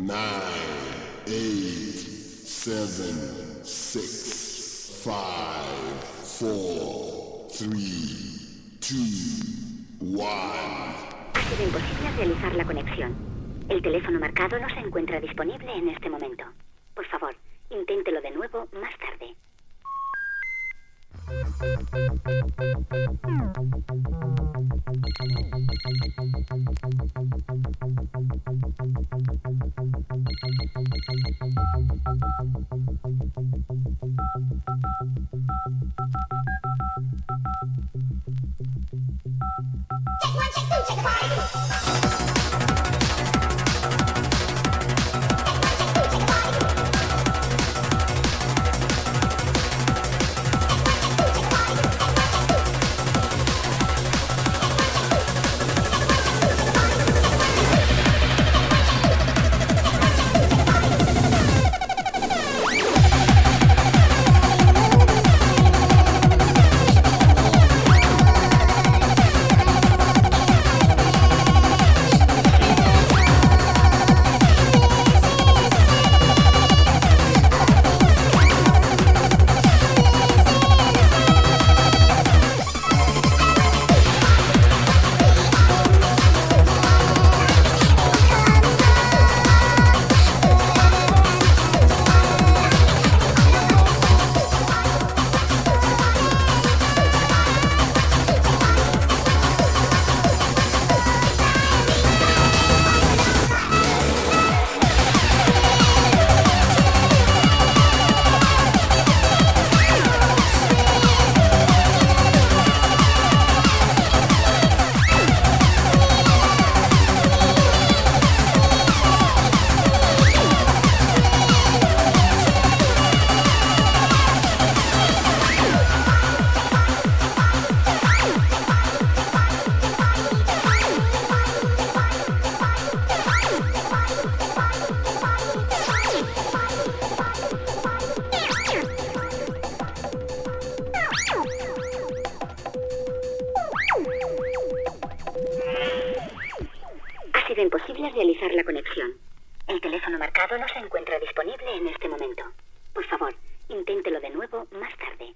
9, 8, 7, 6, 5, 4, 3, 2, 1. Ha sido imposible realizar la conexión. El teléfono marcado no se encuentra disponible en este momento. Por favor, inténtelo de nuevo más tarde. Ha sido imposible realizar la conexión. El teléfono marcado no se encuentra disponible en este momento. Por favor, inténtelo de nuevo más tarde.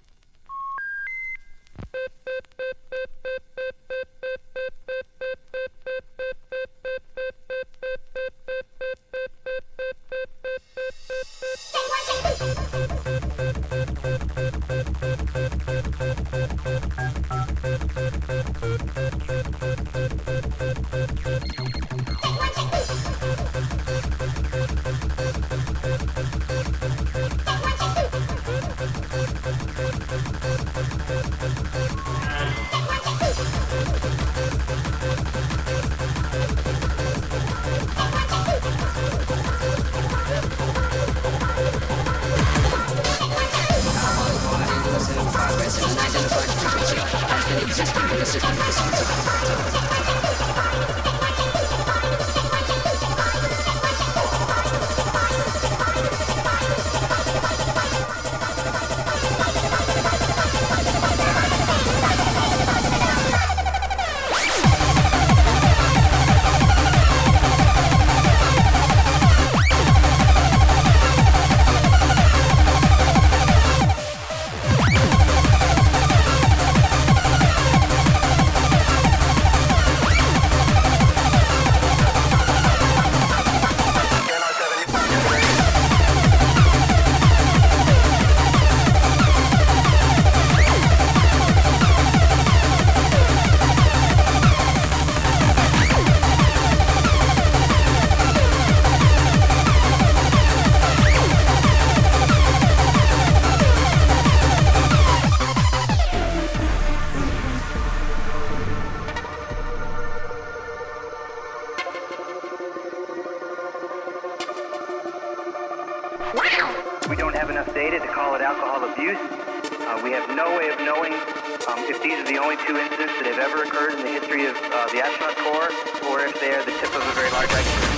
We don't have enough data to call it alcohol abuse. We have no way of knowing if these are the only two incidents that have ever occurred in the history of the astronaut corps, or if they are the tip of a very large iceberg.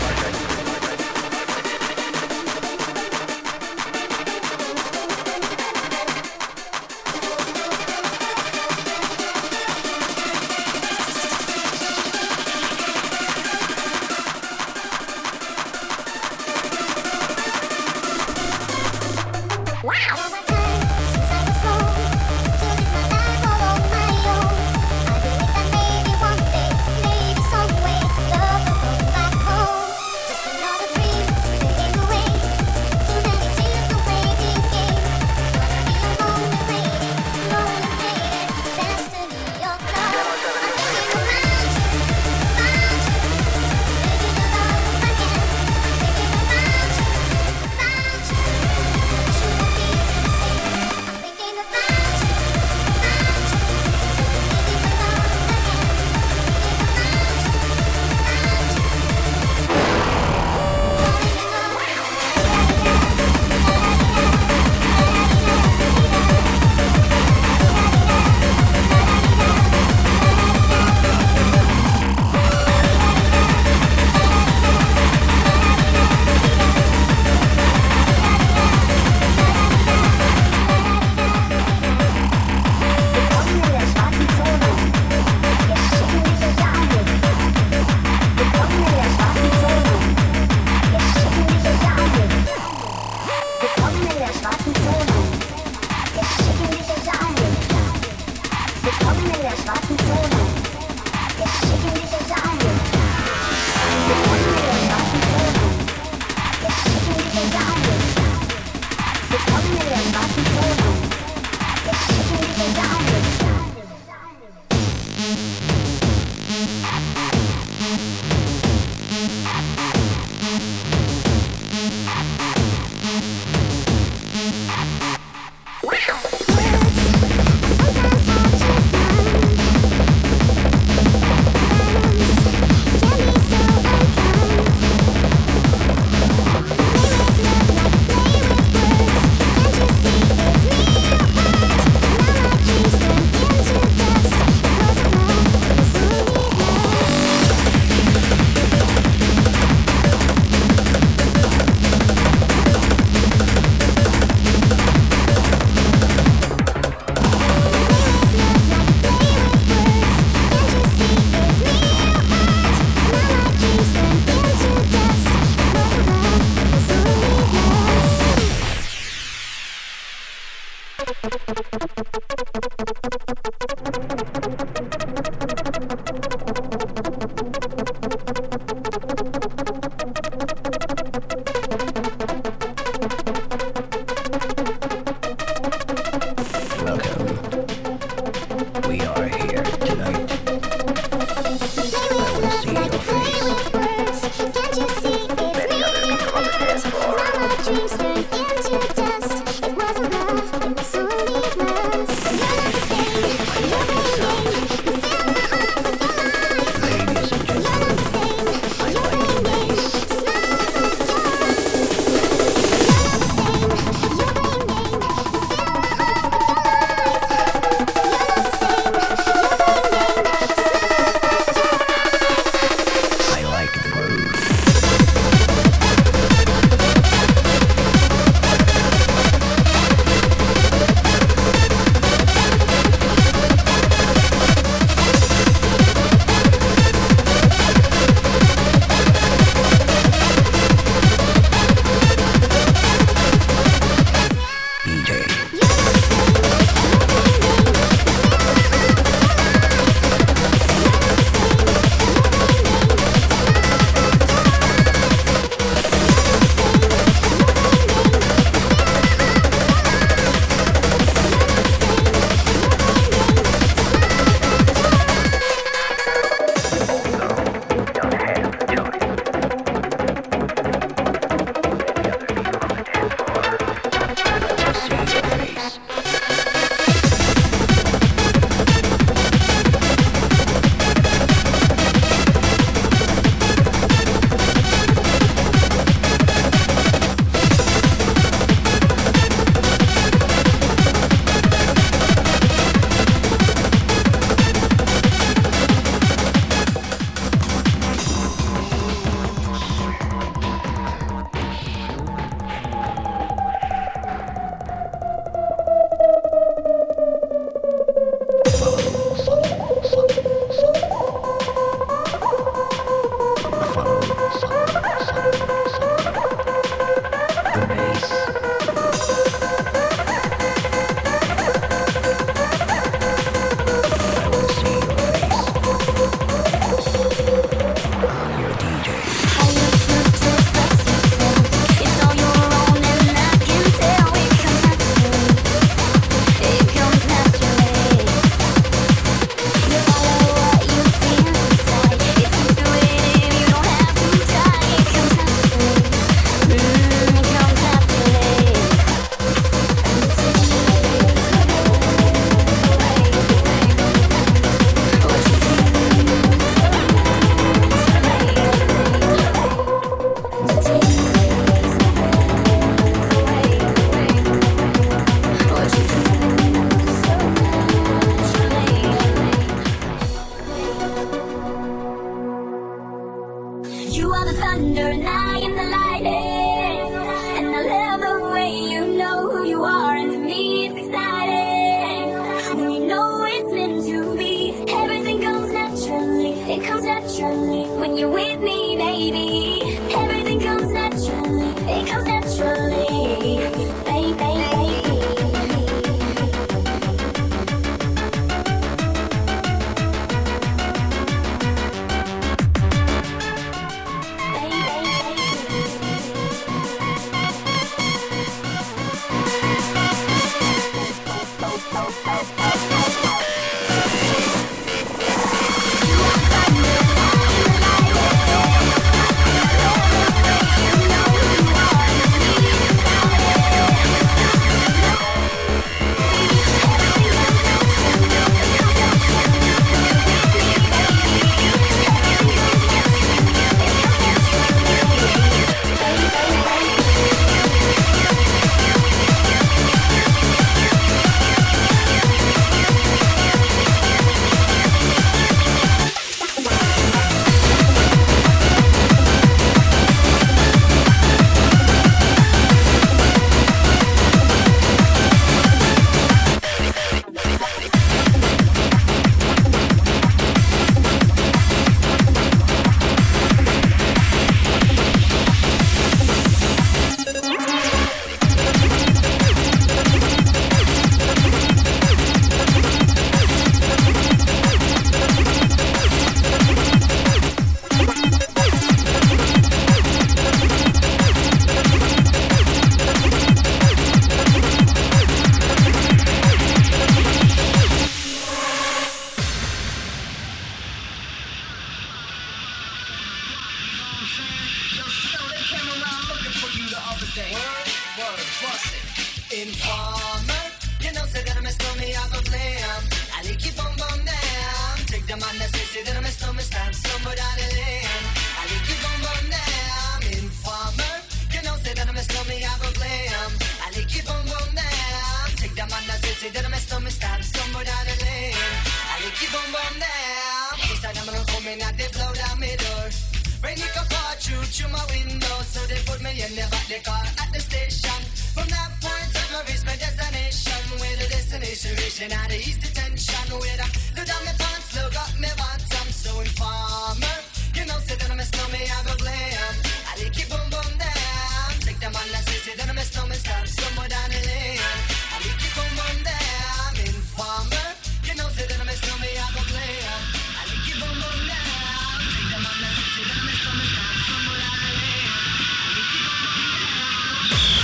say. Word, bust it. Informer, you know, say that I miss me, I go play 'em. I like keep on bum down. Take the man that say that I miss me, stand somewhere down the lane. I like keep on bum down. Informer, you know, say that I miss me, I go play 'em. I like keep on bum down. Take the man that say that I miss me, stand somewhere down the lane. I like keep on bum down. This time I'm gonna come in and they blow down my door. Rain it can pour through my window, so they put me in the back the car at the station. From that point on, I reached my destination. Where the destination reaching out the east detention. Where I look down my pants, look up my pants. I'm so informer. You know, say that I miss me, I go glam. I like keep boom boom down. Take the man that say that I miss me, stop somewhere down the lane. I like keep boom boom down. Informer. You know, say that I miss me, I go glam. I like keep boom boom down. Take the man that say that I miss me, stop somewhere down the lane. I like keep boom boom down.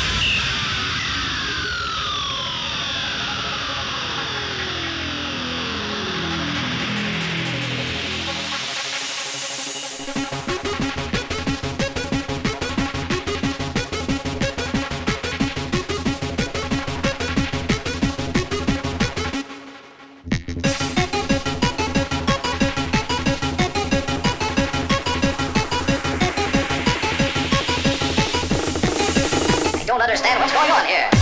Don't understand what's going on here.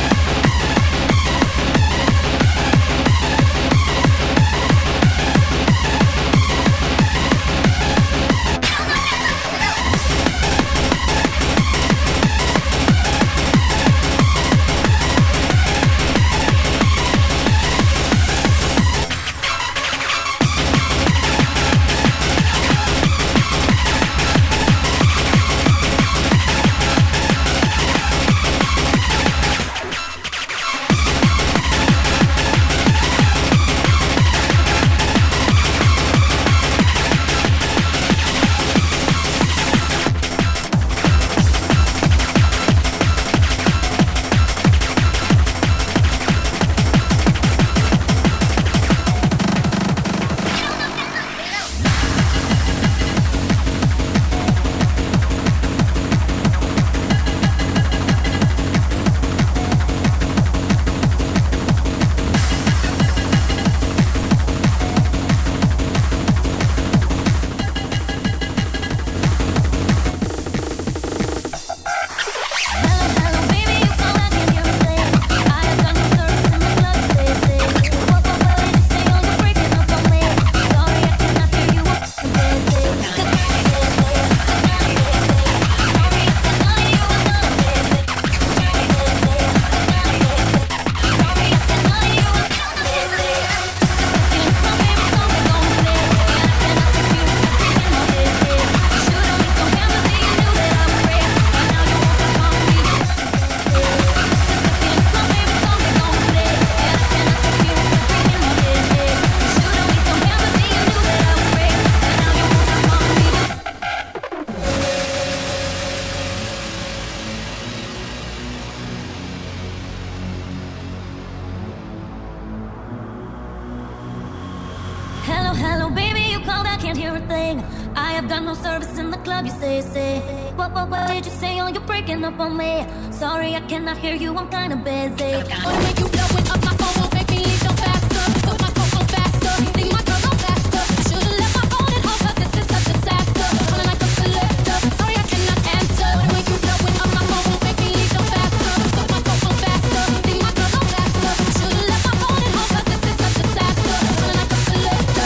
Hello, baby, you called, I can't hear a thing. I have got no service in the club, you say. What did you say? Oh, you're breaking up on me. Sorry, I cannot hear you, I'm kinda busy. Wanna make you blowing up my phone, won't make me leave no faster. Put my phone on faster, think my girl go faster. Should've left my phone at home, 'cause this is such a disaster. Calling like a selector, sorry, I cannot answer. Wanna make you blowing up my phone, won't make me leave no faster. Put my phone on faster, think my girl go faster. Should've left my phone at home, 'cause this is such a disaster. Calling like a selector.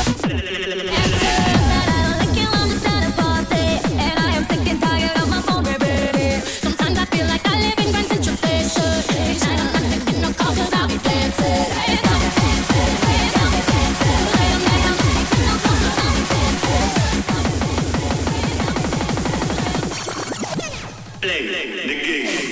Sometimes I feel like I live in Grand Central Station. Each night I'm not taking no calls 'cause I'll be dancing. Play the game.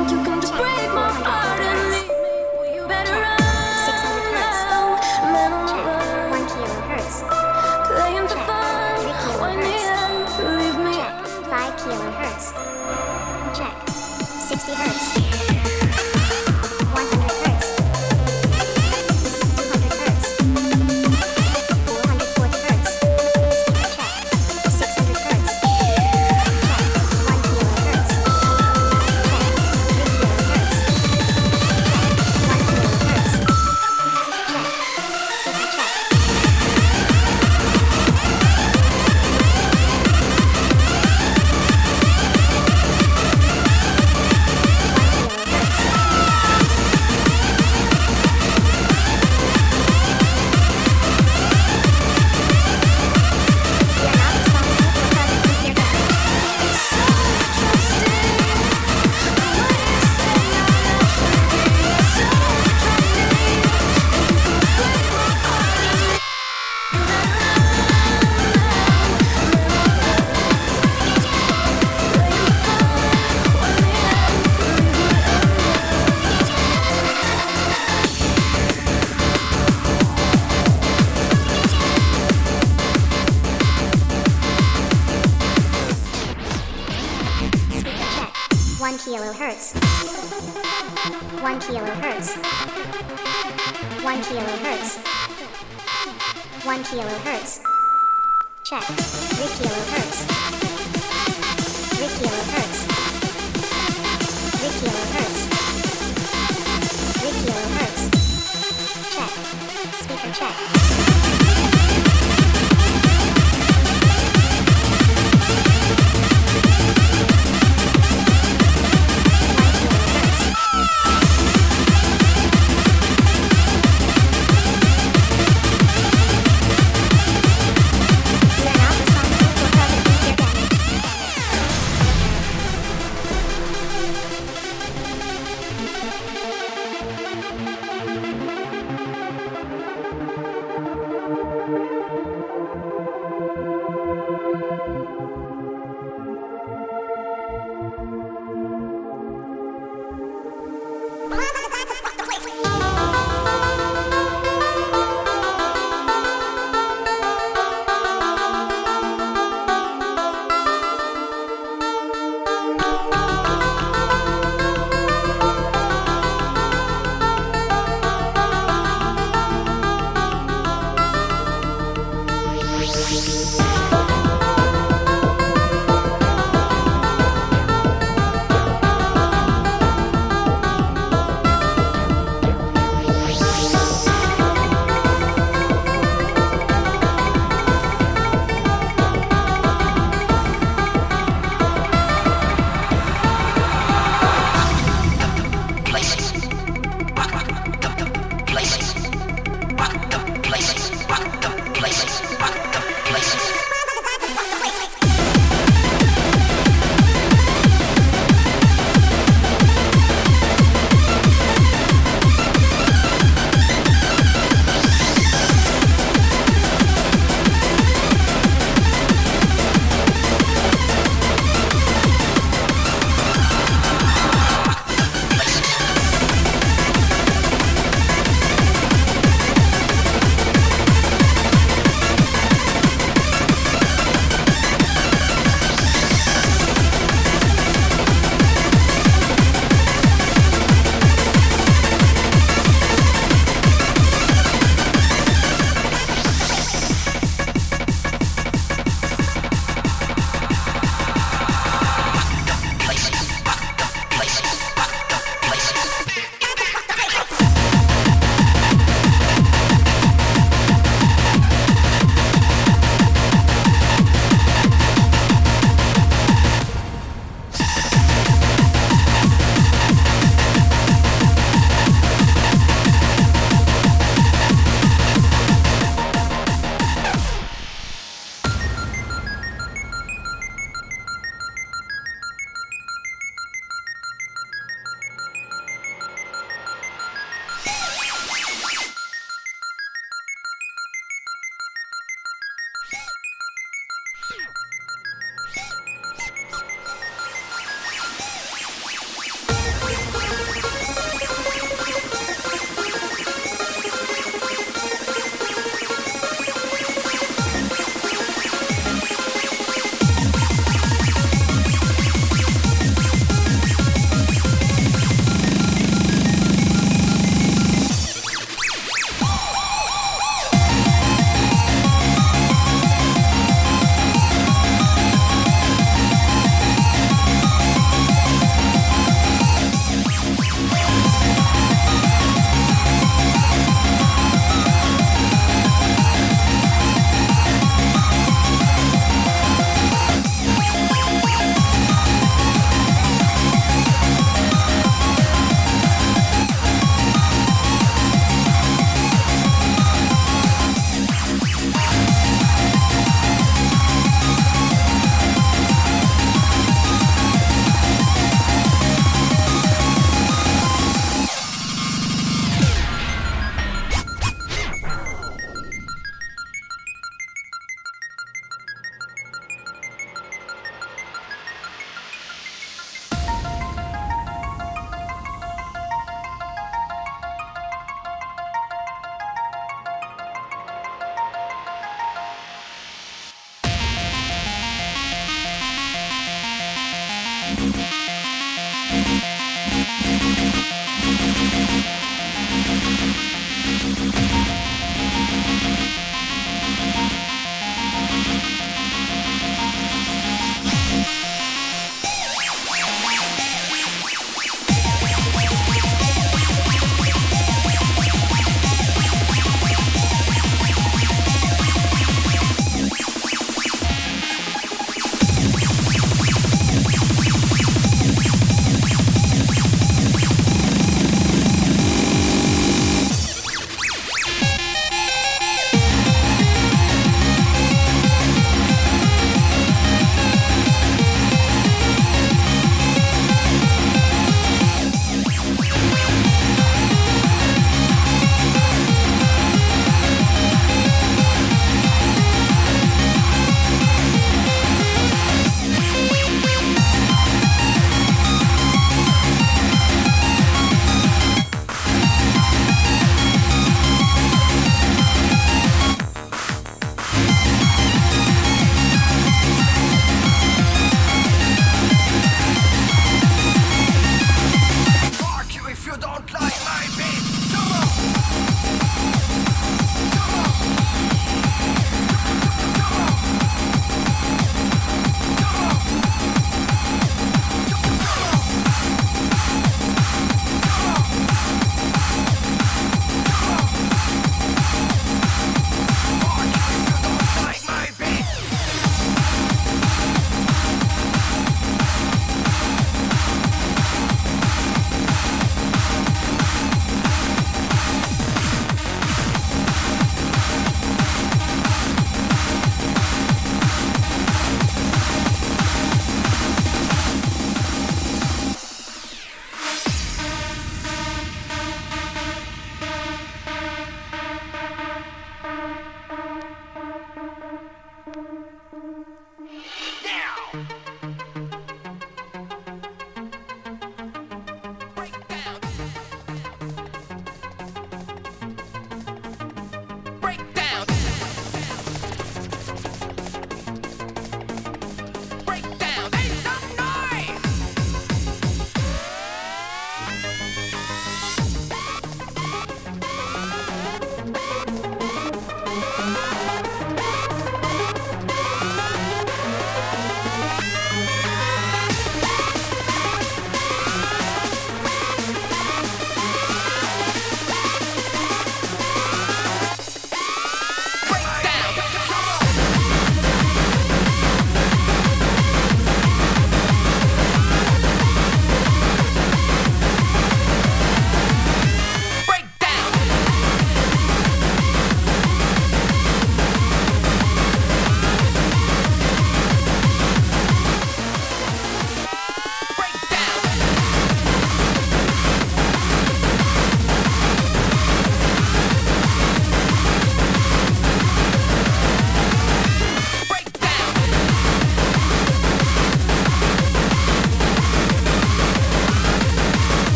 think you can just break my heart and leave me? Well, you better run. 600 hertz. Man on the Check. run. 1 kilohertz. Playing for fun. When the end, leave me. Check. 5 kilohertz. Check. 60 hertz. 100 hertz. 200 hertz. 440 hertz. Check. 600 hertz. Check. 1 kilohertz. Check. 3 kilohertz. Check. 1 kilohertz. Check. Speaker check. Speaker check. 1 kilohertz. 1 kilohertz. 1 kilohertz. 1 kilohertz. Check. 3 kilohertz. 3 kilohertz. 3 kilohertz. 3 kilohertz. Check. Speaker check. You are not responsible for further computer damage.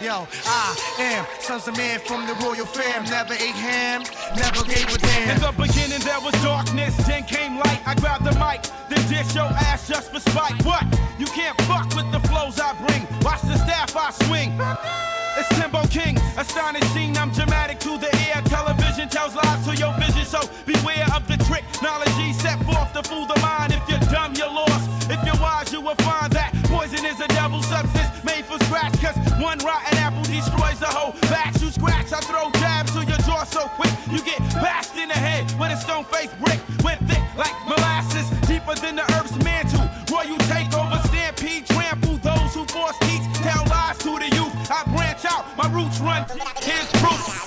Yo, I am sons of man from the royal fam. Never ate ham, never gave a damn. In the beginning there was darkness, then came light. I grabbed the mic, then dish your ass just for spite. What? You can't fuck with the flows I bring. Watch the staff I swing. It's Timbo King, astonishing, I'm dramatic to the ear. Television tells lies to your vision, so beware of the trick. Knowledge set forth to fool the mind. If you're dumb, you're lost. If you're wise, you will find that poison is a devil substance made for scratch. Cause one rotten apple destroys the whole batch. You scratch, I throw jabs to your jaw so quick. You get bashed in the head with a stone-faced brick. Went thick like molasses, deeper than the earth's mantle. Royal takeover, stampede, trample those who force teach. Tell lies to the youth, I branch out, my roots run, here's proof.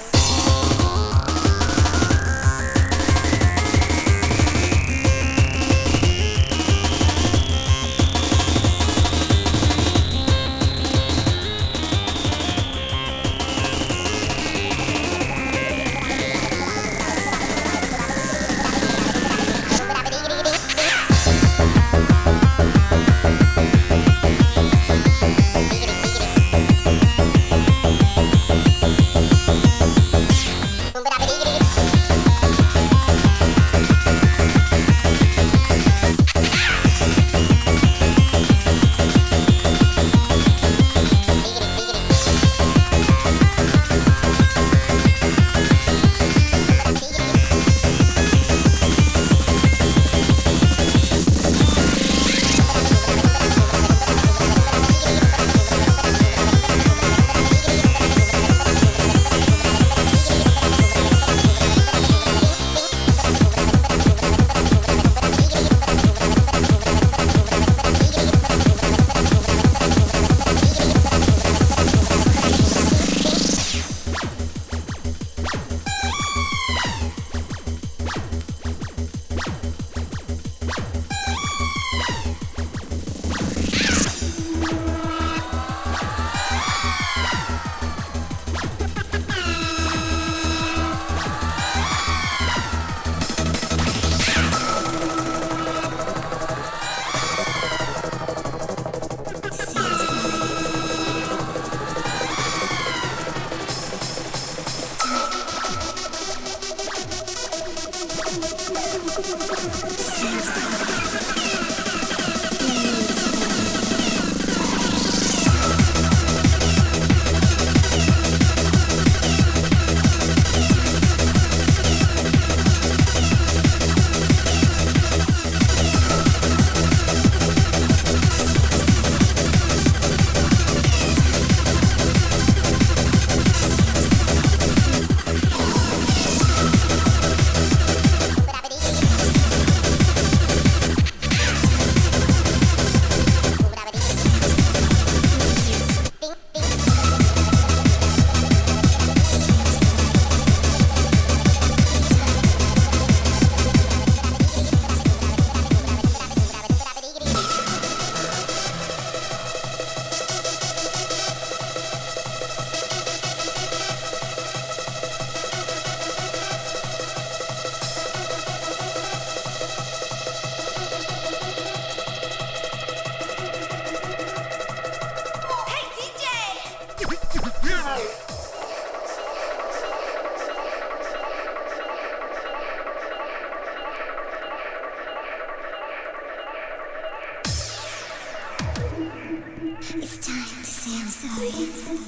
It's time to say I'm sorry.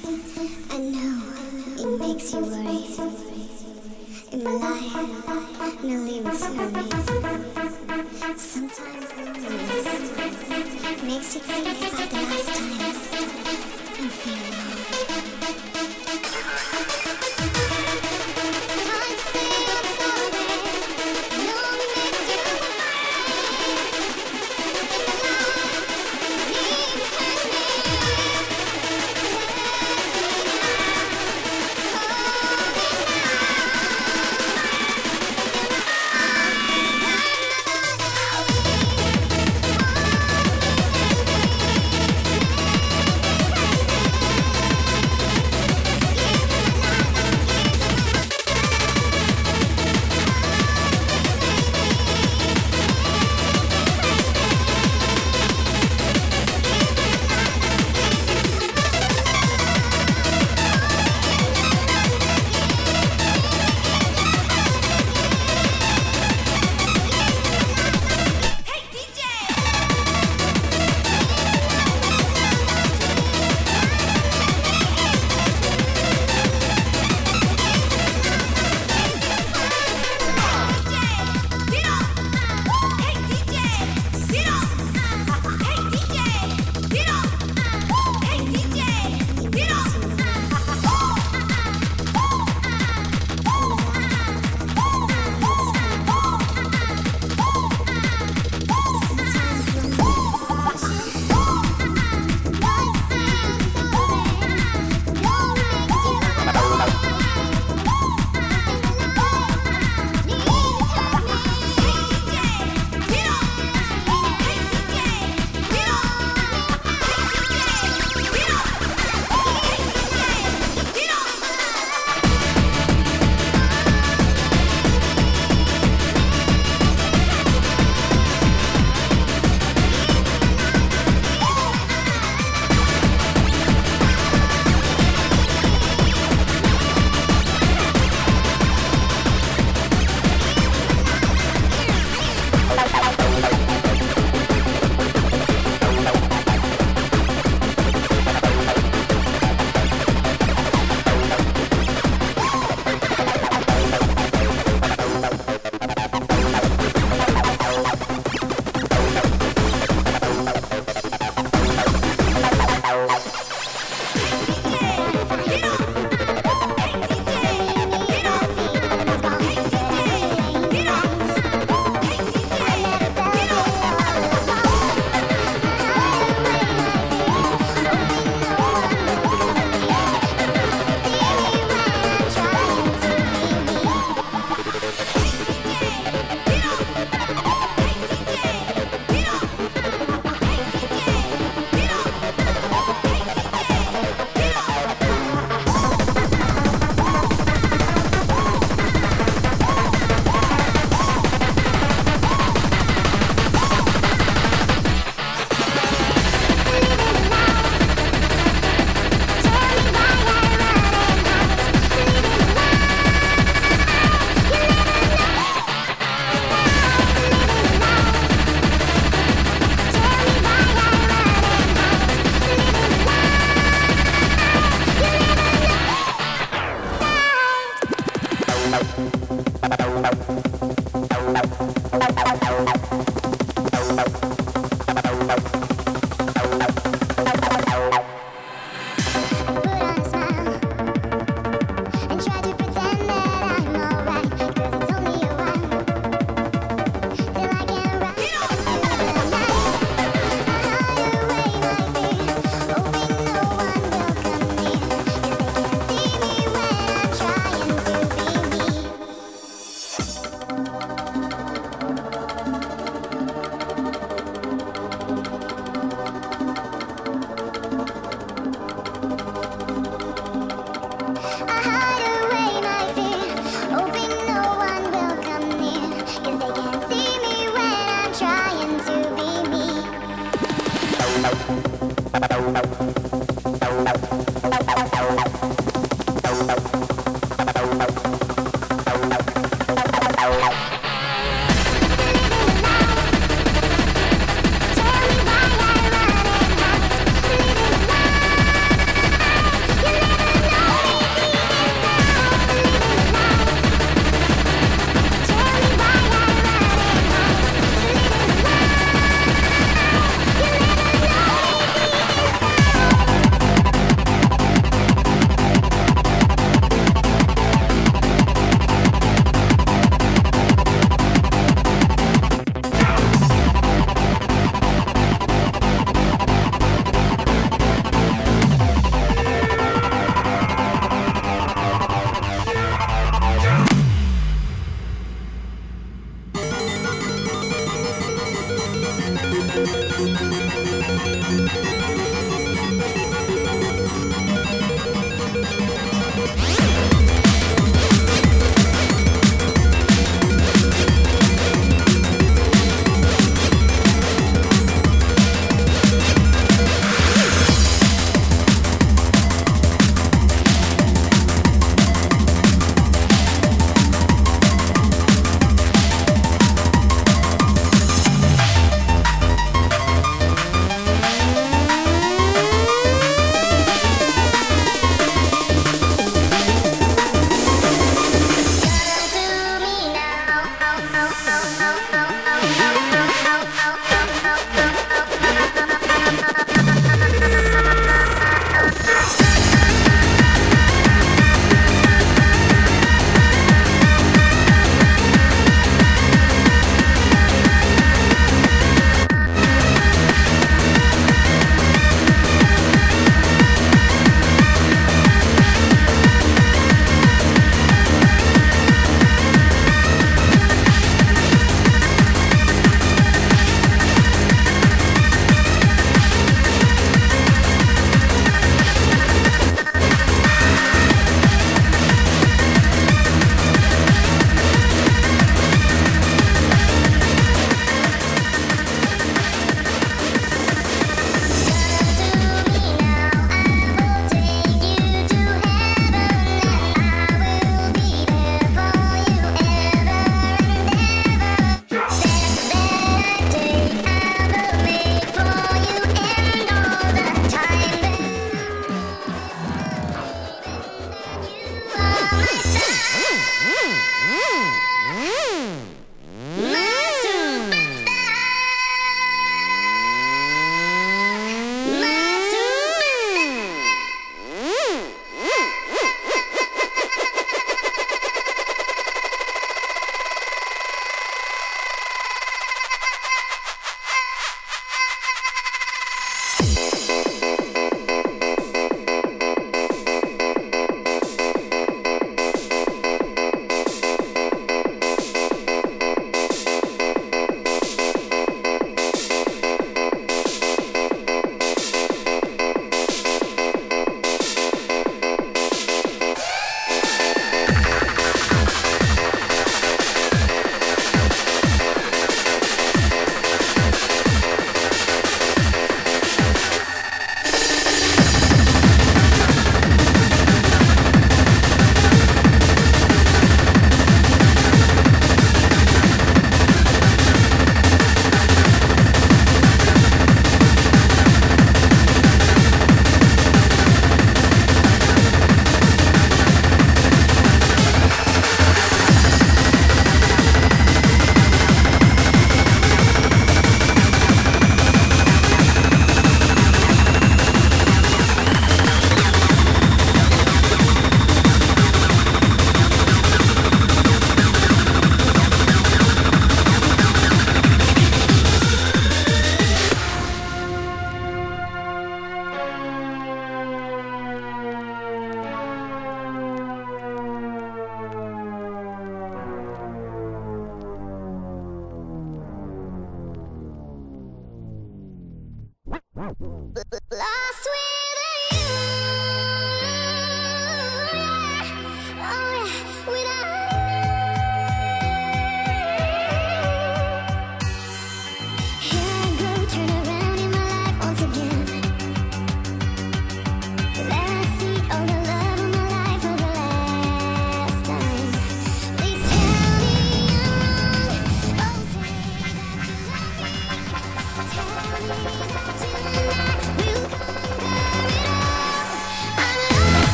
I know it makes you worry. In my life, no limits for me. Sometimes loneliness makes you think about the last time you feel alone.